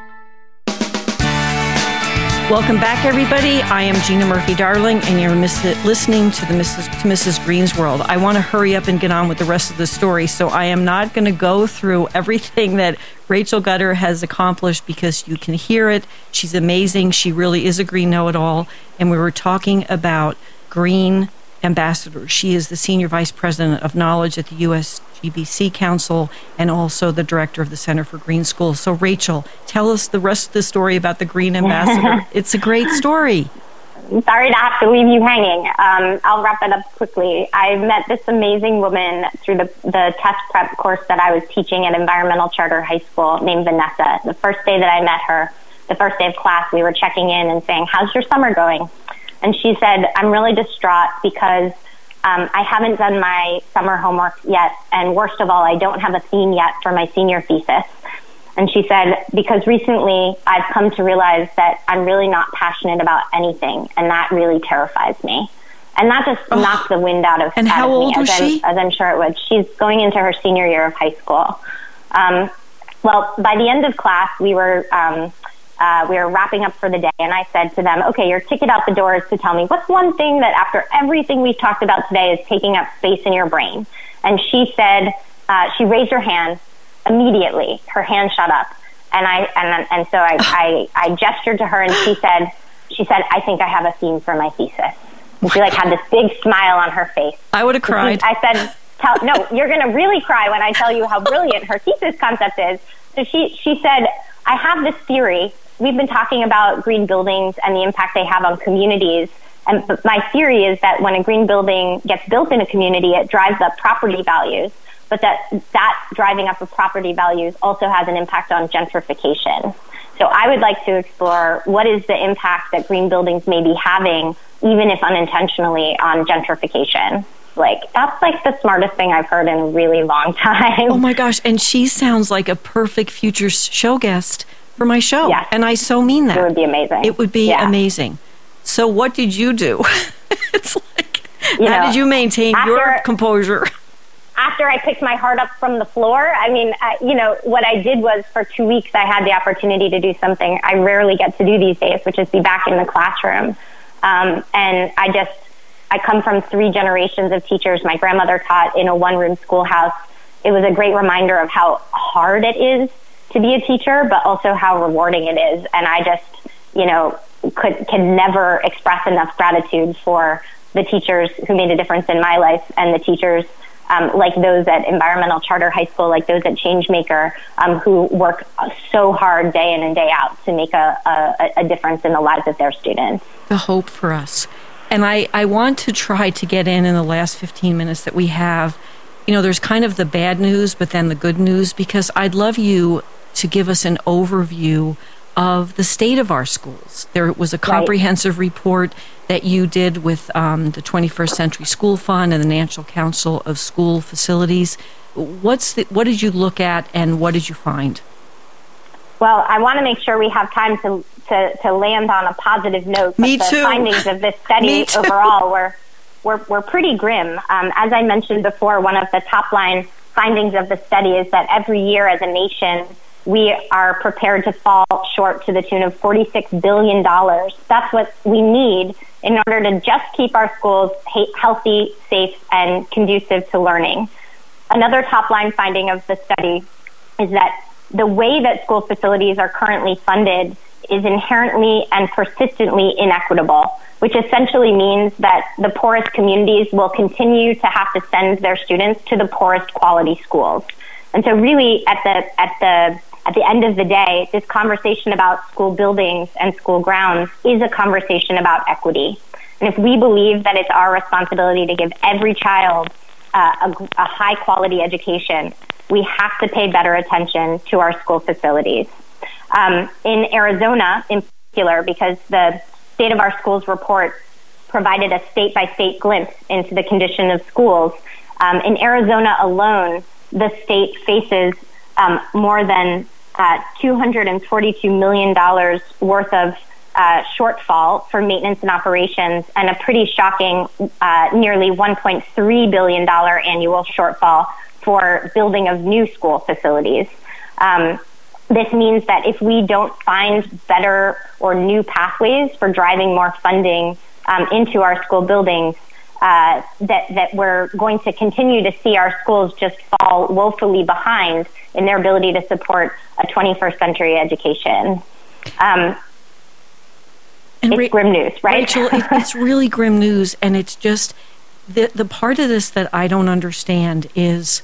Welcome back, everybody. I am Gina Murphy-Darling, and you're miss- listening to the Missus to Missus Green's World. I want to hurry up and get on with the rest of the story, so I am not going to go through everything that Rachel Guder has accomplished, because you can hear it. She's amazing. She really is a green know-it-all, and we were talking about green ambassadors. She is the Senior Vice President of Knowledge at the U S G B C Council and also the Director of the Center for Green Schools. So, Rachel, tell us the rest of the story about the Green Ambassador. It's a great story. Sorry to have to leave you hanging. Um, I'll wrap it up quickly. I met this amazing woman through the, the test prep course that I was teaching at Environmental Charter High School named Vanessa. The first day that I met her, the first day of class, we were checking in and saying, "How's your summer going?" And she said, "I'm really distraught because um, I haven't done my summer homework yet. And worst of all, I don't have a theme yet for my senior thesis." And she said, "Because recently I've come to realize that I'm really not passionate about anything. And that really terrifies me." And that just oh. knocked the wind out of, and out how of old me, was as, she? I'm, as I'm sure it would. She's going into her senior year of high school. Um, well, by the end of class, we were... Um, Uh, we were wrapping up for the day, and I said to them, "Okay, your ticket out the door is to tell me what's one thing that after everything we've talked about today is taking up space in your brain." And she said, uh, she raised her hand immediately. Her hand shot up, and I and and so I, I I gestured to her, and she said, she said, "I think I have a theme for my thesis." And she like had this big smile on her face. I would have cried. She, I said, tell, "No, you're going to really cry when I tell you how brilliant her thesis concept is." So she she said, "I have this theory. We've been talking about green buildings and the impact they have on communities. And my theory is that when a green building gets built in a community, it drives up property values, but that that driving up of property values also has an impact on gentrification. So I would like to explore what is the impact that green buildings may be having, even if unintentionally, on gentrification." Like, that's like the smartest thing I've heard in a really long time. Oh my gosh. And she sounds like a perfect future show guest for my show. Yes. And I so mean that. It would be amazing. It would be yeah. amazing. So what did you do? It's like, you how know, did you maintain after, your composure? After I picked my heart up from the floor, I mean, I, you know, what I did was for two weeks I had the opportunity to do something I rarely get to do these days, which is be back in the classroom. Um, and I just, I come from three generations of teachers. My grandmother taught in a one-room schoolhouse. It was a great reminder of how hard it is to be a teacher, but also how rewarding it is. And I just, you know, could can never express enough gratitude for the teachers who made a difference in my life, and the teachers um, like those at Environmental Charter High School, like those at Changemaker, um, who work so hard day in and day out to make a, a, a difference in the lives of their students. The hope for us. And I, I want to try to get in in the last fifteen minutes that we have. You know, there's kind of the bad news, but then the good news, because I'd love you to give us an overview of the state of our schools. There was a comprehensive right. report that you did with um, the twenty-first Century School Fund and the National Council of School Facilities. What's the, what did you look at, and what did you find? Well, I want to make sure we have time to to, to land on a positive note. Me but the too. findings of this study overall were, were, were pretty grim. Um, as I mentioned before, one of the top line findings of the study is that every year as a nation, we are prepared to fall short to the tune of forty-six billion dollars. That's what we need in order to just keep our schools healthy, safe, and conducive to learning. Another top-line finding of the study is that the way that school facilities are currently funded is inherently and persistently inequitable, which essentially means that the poorest communities will continue to have to send their students to the poorest quality schools. And so really at the at the at the end of the day, this conversation about school buildings and school grounds is a conversation about equity. And if we believe that it's our responsibility to give every child uh, a, a high quality education, we have to pay better attention to our school facilities. Um, in Arizona, in particular, because the State of Our Schools report provided a state-by-state glimpse into the condition of schools, um, in Arizona alone, the state faces um, more than uh, two hundred forty-two million dollars worth of uh, shortfall for maintenance and operations, and a pretty shocking uh, nearly one point three billion dollars annual shortfall for building of new school facilities. Um, this means that if we don't find better or new pathways for driving more funding um, into our school buildings, Uh, that, that we're going to continue to see our schools just fall woefully behind in their ability to support a twenty-first century education. Um, and it's Ra- grim news, right? Rachel, it, it's really grim news, and it's just the the part of this that I don't understand is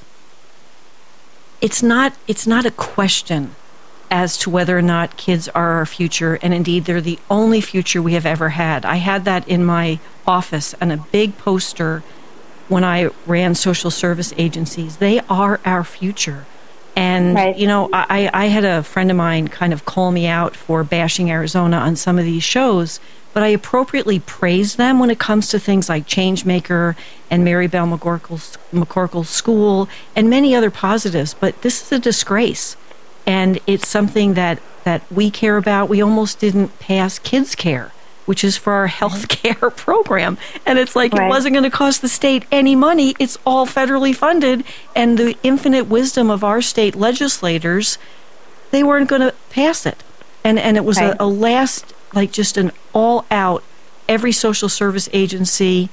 it's not it's not a question as to whether or not kids are our future, and indeed they're the only future we have ever had. I had that in my office and a big poster when I ran social service agencies. They are our future. And, right. you know, I, I had a friend of mine kind of call me out for bashing Arizona on some of these shows, but I appropriately praise them when it comes to things like Changemaker and Mary Bell McCorkle's, McCorkle's School and many other positives. But this is a disgrace. And it's something that, that we care about. We almost didn't pass Kids Care, which is for our health care program. And it's like, right. It wasn't going to cost the state any money. It's all federally funded. And the infinite wisdom of our state legislators, they weren't going to pass it. And and it was right. a, a last, like just an all-out, every social service agency,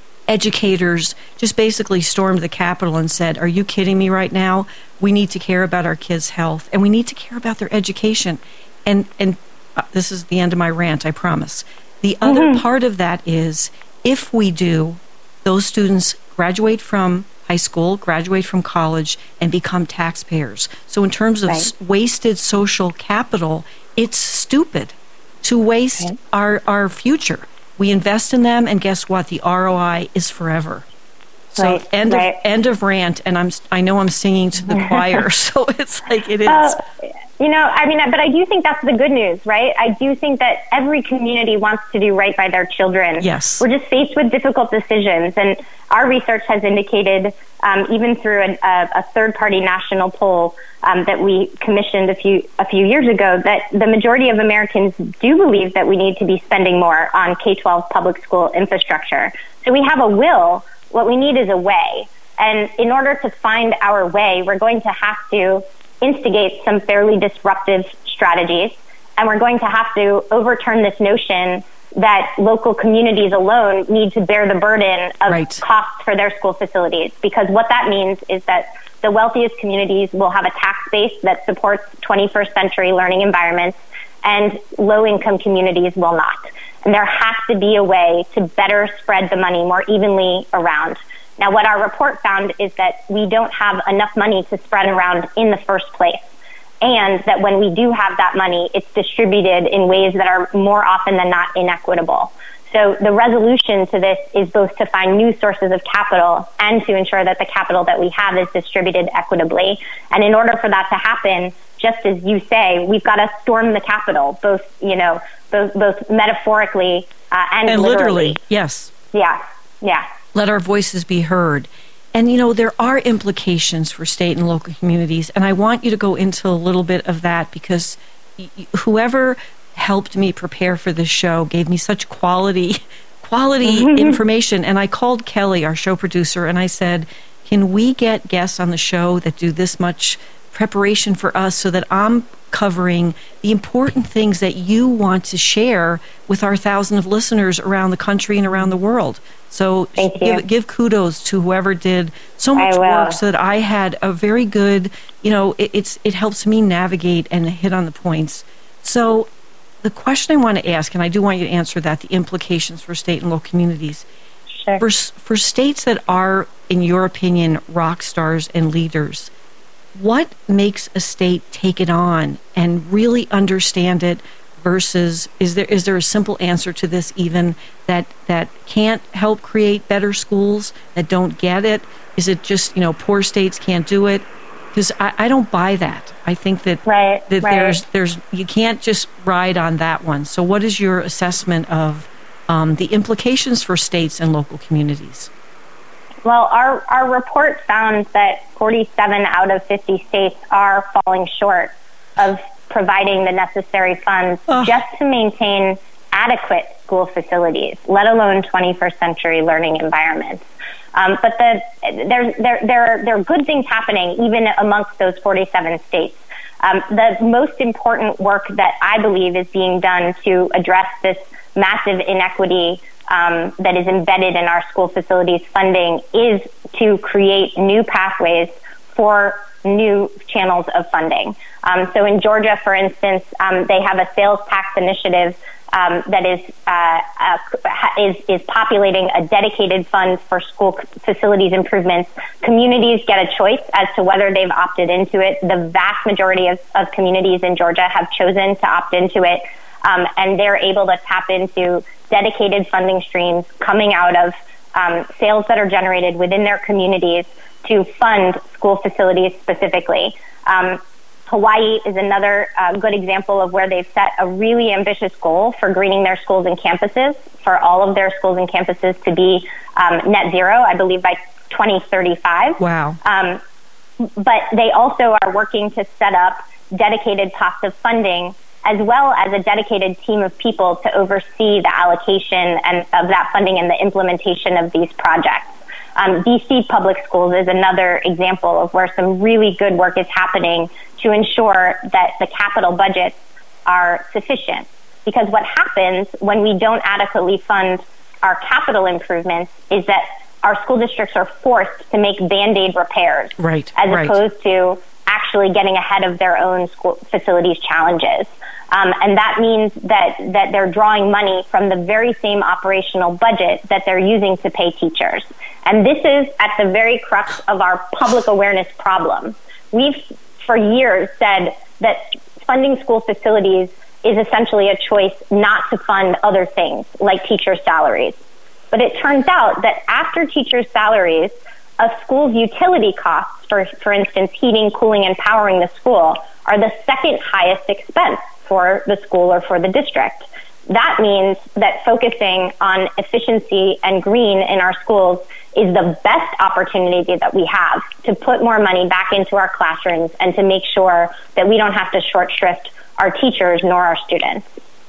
educators just basically stormed the Capitol and said, are you kidding me right now? We need to care about our kids' health, and we need to care about their education. And and uh, this is the end of my rant, I promise. The other mm-hmm. part of that is, if we do, those students graduate from high school, graduate from college, and become taxpayers. So in terms of right. s- wasted social capital, it's stupid to waste okay. our, our future. We invest in them, and guess what? The R O I is forever. So right, end right. of end of rant, and I'm I know I'm singing to the choir, so it's like it is. Uh, you know, I mean, but I do think that's the good news, right? I do think that every community wants to do right by their children. Yes, we're just faced with difficult decisions, and our research has indicated, um, even through a, a, a third-party national poll um, that we commissioned a few a few years ago, that the majority of Americans do believe that we need to be spending more on K twelve public school infrastructure. So we have a will. What we need is a way. And in order to find our way, we're going to have to instigate some fairly disruptive strategies. And we're going to have to overturn this notion that local communities alone need to bear the burden of right. costs for their school facilities. Because what that means is that the wealthiest communities will have a tax base that supports twenty-first century learning environments, and low-income communities will not. And there has to be a way to better spread the money more evenly around. Now, what our report found is that we don't have enough money to spread around in the first place. And that when we do have that money, it's distributed in ways that are more often than not inequitable. So the resolution to this is both to find new sources of capital and to ensure that the capital that we have is distributed equitably. And in order for that to happen, just as you say, we've got to storm the Capitol, both, you know, both, both metaphorically uh, and, and literally. literally. Yes. Yeah. Yeah. Let our voices be heard. And, you know, there are implications for state and local communities. And I want you to go into a little bit of that, because whoever helped me prepare for this show, gave me such quality, quality information. And I called Kelly, our show producer, and I said, can we get guests on the show that do this much preparation for us so that I'm covering the important things that you want to share with our thousand of listeners around the country and around the world. So give, give kudos to whoever did so much work so that I had a very good, you know, it, it's it helps me navigate and hit on the points. So the question I want to ask, and I do want you to answer that, the implications for state and local communities. Sure. For, for states that are, in your opinion, rock stars and leaders, what makes a state take it on and really understand it versus, is there is there a simple answer to this even that that can't help create better schools, that don't get it? Is it just, you know, poor states can't do it? Because I, I don't buy that. I think that right, that right. there's there's you can't just ride on that one. So what is your assessment of um, the implications for states and local communities? Well, our, our report found that forty-seven out of fifty states are falling short of providing the necessary funds Ugh. just to maintain adequate school facilities, let alone twenty-first century learning environments. Um, but the, there, there, there, there are good things happening even amongst those forty-seven states. Um, the most important work that I believe is being done to address this massive inequity Um, that is embedded in our school facilities funding is to create new pathways for new channels of funding. Um, so in Georgia, for instance, um, they have a sales tax initiative um, that is, uh, uh, is is populating a dedicated fund for school facilities improvements. Communities get a choice as to whether they've opted into it. The vast majority of, of communities in Georgia have chosen to opt into it. Um, and they're able to tap into dedicated funding streams coming out of um, sales that are generated within their communities to fund school facilities specifically. Um, Hawaii is another uh, good example of where they've set a really ambitious goal for greening their schools and campuses, for all of their schools and campuses to be um, net zero, I believe, by twenty thirty-five. Wow. Um, but they also are working to set up dedicated pots of funding as well as a dedicated team of people to oversee the allocation and of that funding and the implementation of these projects. Um, D C Public Schools is another example of where some really good work is happening to ensure that the capital budgets are sufficient. Because what happens when we don't adequately fund our capital improvements is that our school districts are forced to make Band-Aid repairs, right, as right. opposed to actually getting ahead of their own school facilities challenges. Um, and that means that, that they're drawing money from the very same operational budget that they're using to pay teachers. And this is at the very crux of our public awareness problem. We've, for years, said that funding school facilities is essentially a choice not to fund other things, like teachers' salaries. But it turns out that after teachers' salaries, a school's utility costs, for, for instance, heating, cooling, and powering the school, are the second highest expense for the school or for the district. That means that focusing on efficiency and green in our schools is the best opportunity that we have to put more money back into our classrooms and to make sure that we don't have to short shrift our teachers nor our students.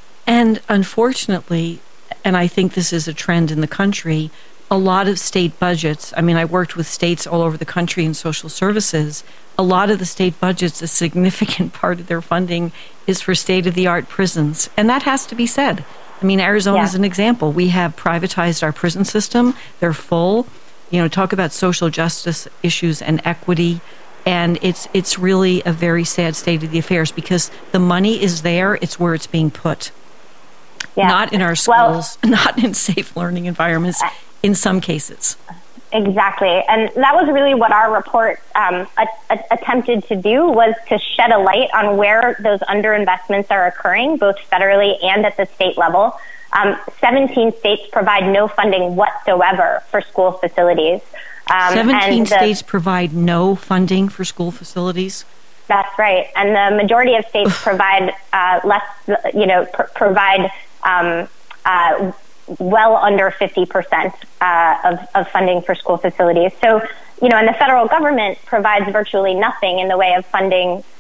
And unfortunately, and I think this is a trend in the country, a lot of state budgets, I mean, I worked with states all over the country in social services. A lot of the state budgets, a significant part of their funding is for state-of-the-art prisons. And that has to be said. I mean, Arizona yeah. is an example. We have privatized our prison system. They're full. You know, talk about social justice issues and equity. And it's it's really a very sad state of the affairs because the money is there. It's where it's being put. Yeah. Not in our schools, well, not in safe learning environments, in some cases. Exactly. And that was really what our report um, a, a, attempted to do, was to shed a light on where those underinvestments are occurring, both federally and at the state level. Um, seventeen states provide no funding whatsoever for school facilities. Um, seventeen the, states provide no funding for school facilities? That's right. And the majority of states provide uh, less, you know, pr- provide um, uh, well under fifty percent uh, of, of funding for school facilities. So, you know, and the federal government provides virtually nothing in the way of funding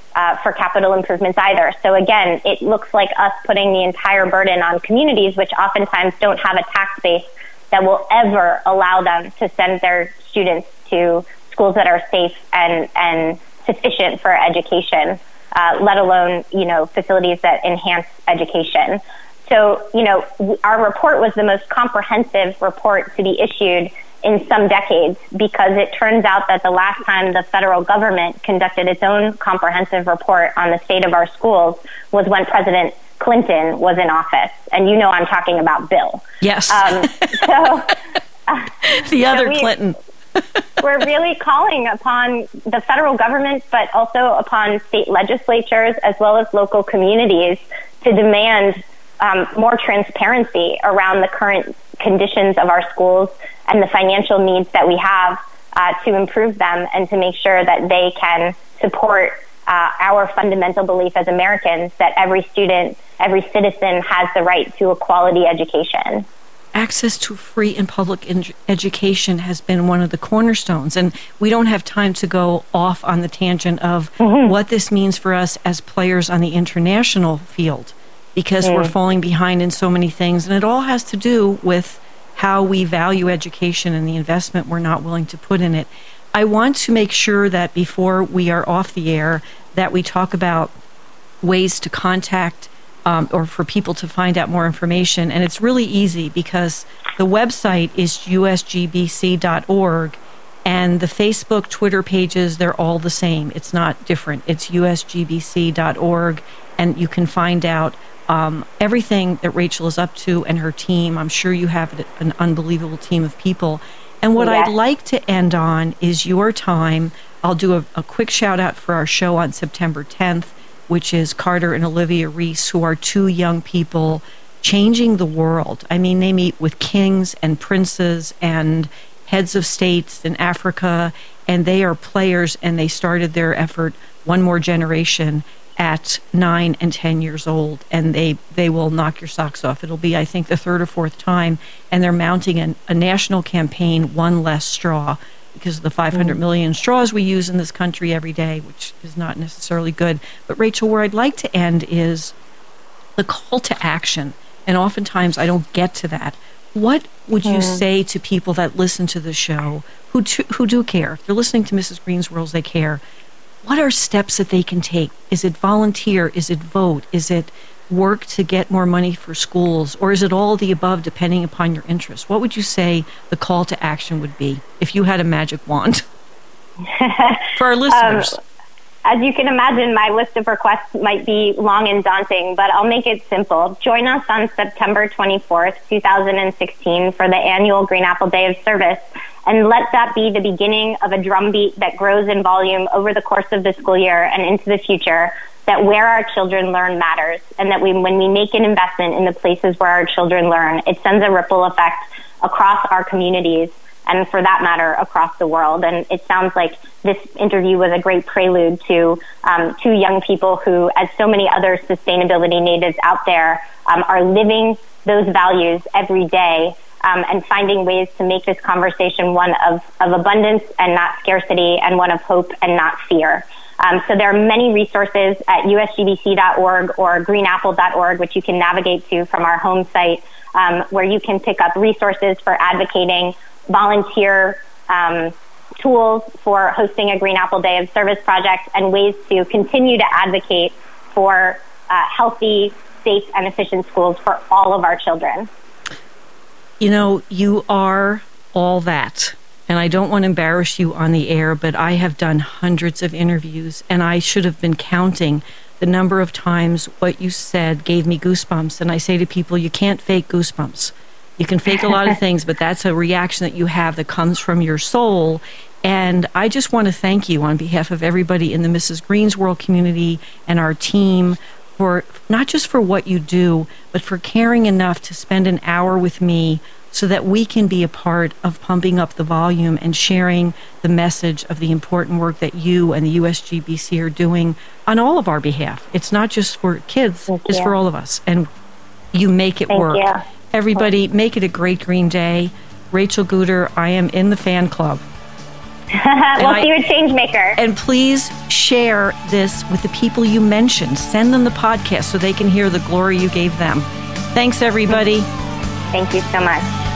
uh, for capital improvements either. So again, it looks like us putting the entire burden on communities, which oftentimes don't have a tax base that will ever allow them to send their students to schools that are safe and, and sufficient for education, uh, let alone, you know, facilities that enhance education. So, you know, our report was the most comprehensive report to be issued in some decades, because it turns out that the last time the federal government conducted its own comprehensive report on the state of our schools was when President Clinton was in office. And you know I'm talking about Bill. Yes. Um, so uh, the other so we, Clinton. We're really calling upon the federal government, but also upon state legislatures as well as local communities to demand um, more transparency around the current conditions of our schools and the financial needs that we have uh, to improve them and to make sure that they can support uh, our fundamental belief as Americans that every student, every citizen has the right to a quality education. Access to free and public in- education has been one of the cornerstones, and we don't have time to go off on the tangent of mm-hmm. what this means for us as players on the international field, because mm. we're falling behind in so many things, and it all has to do with how we value education and the investment we're not willing to put in it. I want to make sure that before we are off the air that we talk about ways to contact um, or for people to find out more information. And it's really easy because the website is U S G B C dot org and the Facebook, Twitter pages, they're all the same. It's not different. It's U S G B C dot org, and you can find out Um, everything that Rachel is up to and her team. I'm sure you have an unbelievable team of people. And what yes. I'd like to end on is your time. I'll do a, a quick shout out for our show on September tenth, which is Carter and Olivia Reese, who are two young people changing the world. I mean, they meet with kings and princes and heads of states in Africa, and they are players, and they started their effort, One More Generation, at nine and ten years old, and they, they will knock your socks off. It'll be, I think, the third or fourth time, and they're mounting an, a national campaign, One Less Straw, because of the five hundred mm. million straws we use in this country every day, which is not necessarily good. But Rachel, where I'd like to end is the call to action, and oftentimes I don't get to that. What would mm. you say to people that listen to the show who to, who do care? If they're listening to Missus Green's Worlds, they care. What are steps that they can take? Is it volunteer? Is it vote? Is it work to get more money for schools? Or is it all of the above, depending upon your interests? What would you say the call to action would be if you had a magic wand for our listeners? Um, as you can imagine, my list of requests might be long and daunting, but I'll make it simple. Join us on September twenty-fourth, twenty sixteen for the annual Green Apple Day of Service. And let that be the beginning of a drumbeat that grows in volume over the course of the school year and into the future, that where our children learn matters, and that we, when we make an investment in the places where our children learn, it sends a ripple effect across our communities and, for that matter, across the world. And it sounds like this interview was a great prelude to um, two young people who, as so many other sustainability natives out there, um, are living those values every day. Um, and finding ways to make this conversation one of, of abundance and not scarcity, and one of hope and not fear. Um, so there are many resources at U S G B C dot org or green apple dot org, which you can navigate to from our home site, um, where you can pick up resources for advocating, volunteer um, tools for hosting a Green Apple Day of Service project, and ways to continue to advocate for uh, healthy, safe, and efficient schools for all of our children. You know, you are all that, and I don't want to embarrass you on the air, but I have done hundreds of interviews, and I should have been counting the number of times what you said gave me goosebumps. And I say to people, you can't fake goosebumps. You can fake a lot of things, but that's a reaction that you have that comes from your soul. And I just want to thank you on behalf of everybody in the Missus Green's World community and our team, for not just for what you do, but for caring enough to spend an hour with me so that we can be a part of pumping up the volume and sharing the message of the important work that you and the U S G B C are doing on all of our behalf. It's not just for kids, Thank it's you. For all of us. And you make it Thank work. You. Everybody, make it a great green day. Rachel Guder, I am in the fan club. we'll I, see you at Changemaker. And please share this with the people you mentioned. Send them the podcast so they can hear the glory you gave them. Thanks, everybody. Thank you so much.